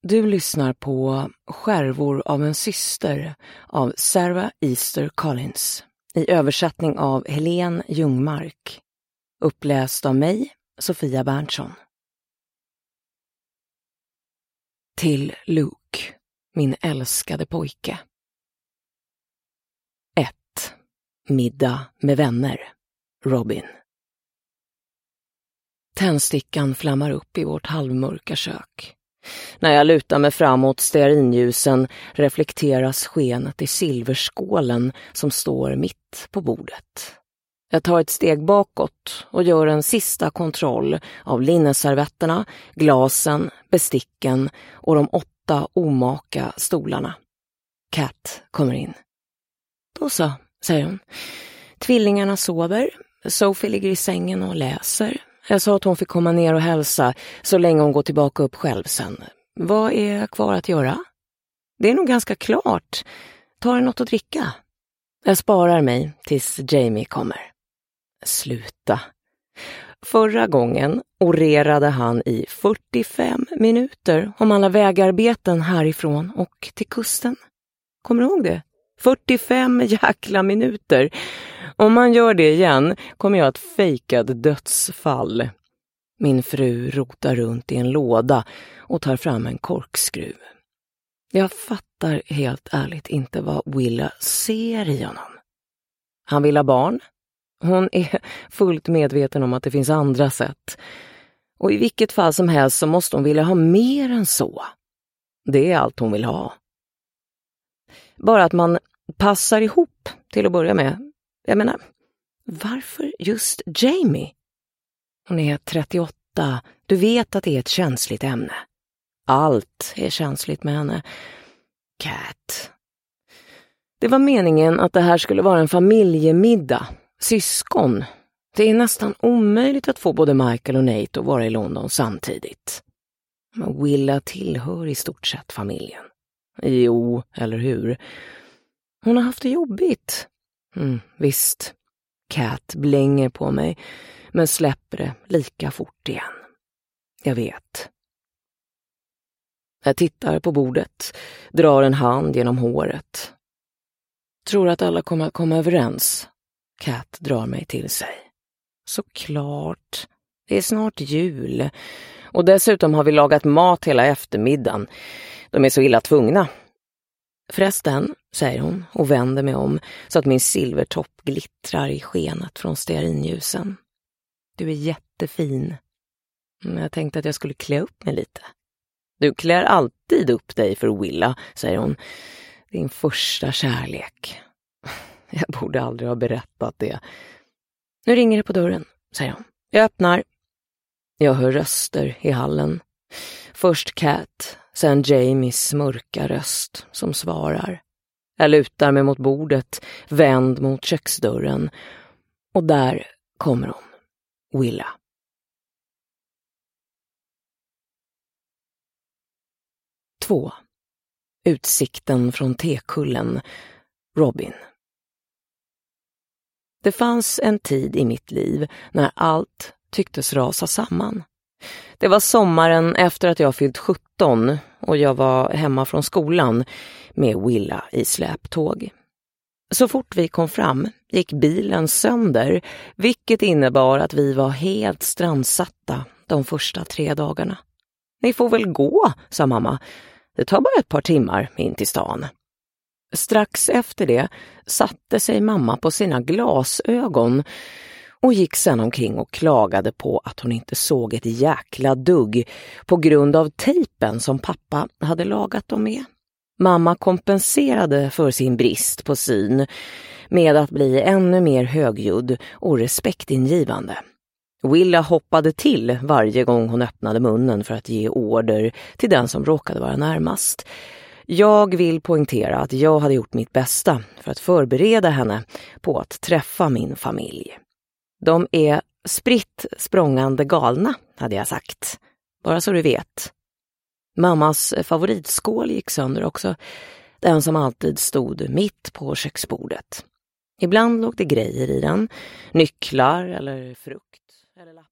Du lyssnar på Skärvor av en syster av Sarah Easter Collins i översättning av Helene Ljungmark. Uppläst av mig, Sofia Berntsson. Till Luke, min älskade pojke. 1. Middag med vänner. Robin. Tändstickan flammar upp i vårt halvmörka kök. När jag lutar mig framåt stearinljusen reflekteras skenet i silverskålen som står mitt på bordet. Jag tar ett steg bakåt och gör en sista kontroll av linneservetterna, glasen, besticken och de 8 omaka stolarna. Kat kommer in. Då så, säger hon. Tvillingarna sover. Sophie ligger i sängen och läser. Jag sa att hon fick komma ner och hälsa så länge hon går tillbaka upp själv sen. Vad är kvar att göra? Det är nog ganska klart. Tar du något att dricka? Jag sparar mig tills Jamie kommer. Sluta. Förra gången orerade han i 45 minuter om alla vägarbeten härifrån och till kusten. Kommer du ihåg det? 45 jäkla minuter. Om man gör det igen kommer jag att fejka ett dödsfall. Min fru rotar runt i en låda och tar fram en korkskruv. Jag fattar helt ärligt inte vad Willa ser i honom. Han vill ha barn. Hon är fullt medveten om att det finns andra sätt. Och i vilket fall som helst så måste hon vilja ha mer än så. Det är allt hon vill ha. Bara att man passar ihop till att börja med. Jag menar, varför just Jamie? Hon är 38. Du vet att det är ett känsligt ämne. Allt är känsligt med henne. Kat. Det var meningen att det här skulle vara en familjemiddag. Syskon. Det är nästan omöjligt att få både Michael och Nate att vara i London samtidigt. Men Willa tillhör i stort sett familjen. Jo, eller hur? Hon har haft det jobbigt. Visst. Kat blänger på mig, men släpper det lika fort igen. Jag vet. Jag tittar på bordet, drar en hand genom håret. Tror att alla kommer att komma överens. Kat drar mig till sig. Såklart. Det är snart jul. Och dessutom har vi lagat mat hela eftermiddagen. De är så illa tvungna. Förresten, säger hon och vänder mig om så att min silvertopp glittrar i skenet från stearinljusen. Du är jättefin. Jag tänkte att jag skulle klä upp mig lite. Du klär alltid upp dig för Willa, säger hon. Din första kärlek. Jag borde aldrig ha berättat det. Nu ringer det på dörren, säger hon. Jag öppnar. Jag hör röster i hallen. Först Kat, sen Jamies mörka röst som svarar. Jag lutar mig mot bordet, vänd mot köksdörren. Och där kommer hon, Willa. Två. Utsikten från tekullen, Robin. Det fanns en tid i mitt liv när allt tycktes rasa samman. Det var sommaren efter att jag fyllt 17 och jag var hemma från skolan med Willa i släptåg. Så fort vi kom fram gick bilen sönder, vilket innebar att vi var helt strandsatta de första 3 dagarna. Ni får väl gå, sa mamma. Det tar bara ett par timmar in till stan. Strax efter det satte sig mamma på sina glasögon och gick sedan omkring och klagade på att hon inte såg ett jäkla dugg på grund av tejpen som pappa hade lagat dem med. Mamma kompenserade för sin brist på syn med att bli ännu mer högljudd och respektingivande. Willa hoppade till varje gång hon öppnade munnen för att ge order till den som råkade vara närmast. Jag vill poängtera att jag hade gjort mitt bästa för att förbereda henne på att träffa min familj. De är spritt språngande galna, hade jag sagt. Bara så du vet. Mammas favoritskål gick sönder också. Den som alltid stod mitt på köksbordet. Ibland låg det grejer i den. Nycklar eller frukt eller lappar.